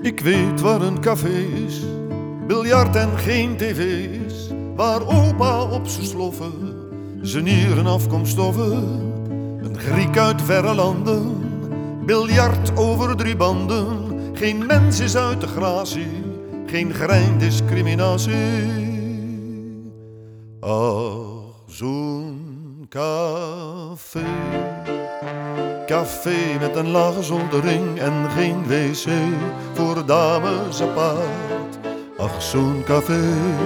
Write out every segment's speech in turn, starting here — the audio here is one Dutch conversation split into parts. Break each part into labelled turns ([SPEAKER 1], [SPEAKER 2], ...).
[SPEAKER 1] Ik weet waar een café is, biljart en geen tv's, waar opa op z'n sloffen zijn nieren afkomststoffen. Een Griek uit verre landen, biljart over 3 banden. Geen mens is uit de gratie, geen grein discriminatie. Ach, zo'n café. Café met een lage zoldering en geen wc voor dames apart. Ach, zo'n café.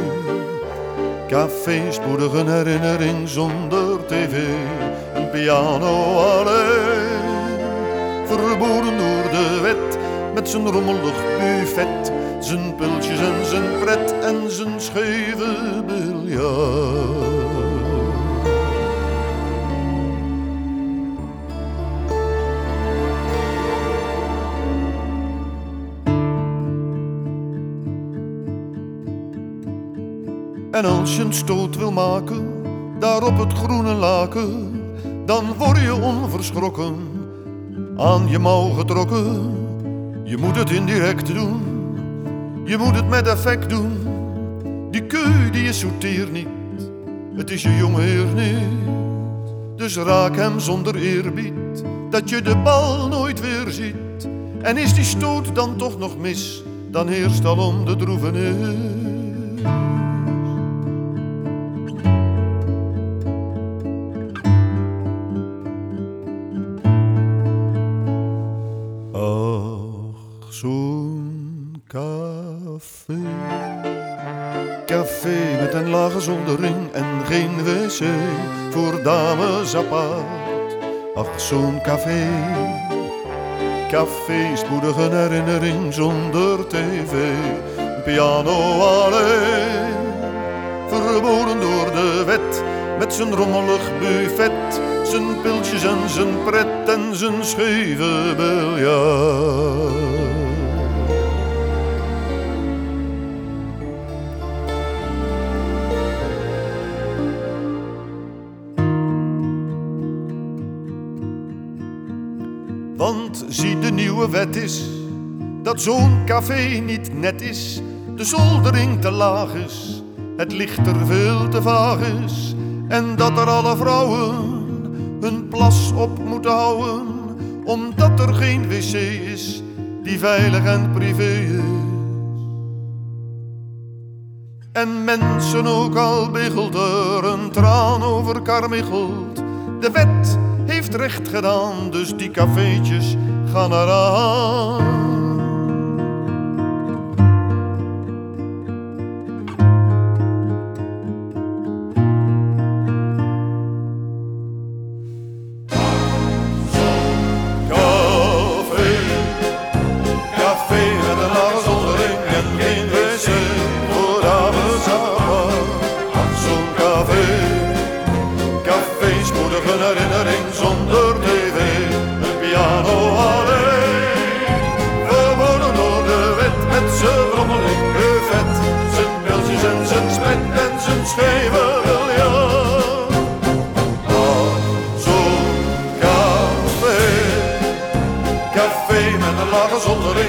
[SPEAKER 1] Café, spoedig een herinnering zonder tv. Een piano alleen, verboden door de wet. Met zijn rommelig buffet, zijn pultjes en zijn pret en zijn scheve biljart. En als je een stoot wil maken, daar op het groene laken, dan word je onverschrokken aan je mouw getrokken. Je moet het indirect doen, je moet het met effect doen. Die keu die je sorteert niet, het is je jonge heer niet. Dus raak hem zonder eerbied, dat je de bal nooit weer ziet. En is die stoot dan toch nog mis, dan heerst alom de droevenis. Zo'n café. Café met een lage zoldering en geen wc voor dames apart. Ach, zo'n café. Café, spoedig een herinnering zonder tv. Een piano alleen, verboden door de wet. Met zijn rommelig buffet, zijn piltjes en zijn pret en zijn scheve biljart. Want zie, de nieuwe wet is dat zo'n café niet net is. De zoldering te laag is, het licht er veel te vaag is. En dat er alle vrouwen hun plas op moeten houden, omdat er geen wc is die veilig en privé is. En mensen ook al bigelt er een traan over karmichelt. De wet heeft recht gedaan, dus die cafeetjes gaan eraan. Café met een lage zoldering en geen wc voor dames apart. Ach, zo'n café. Café, spoedig een herinnering zonder tv. Een piano alleen, verboden door de wet. Met zijn rommelig buffet, zijn pilsjes en zijn spet en zijn scheve biljart. Ach, zo'n café. Café met een lage zoldering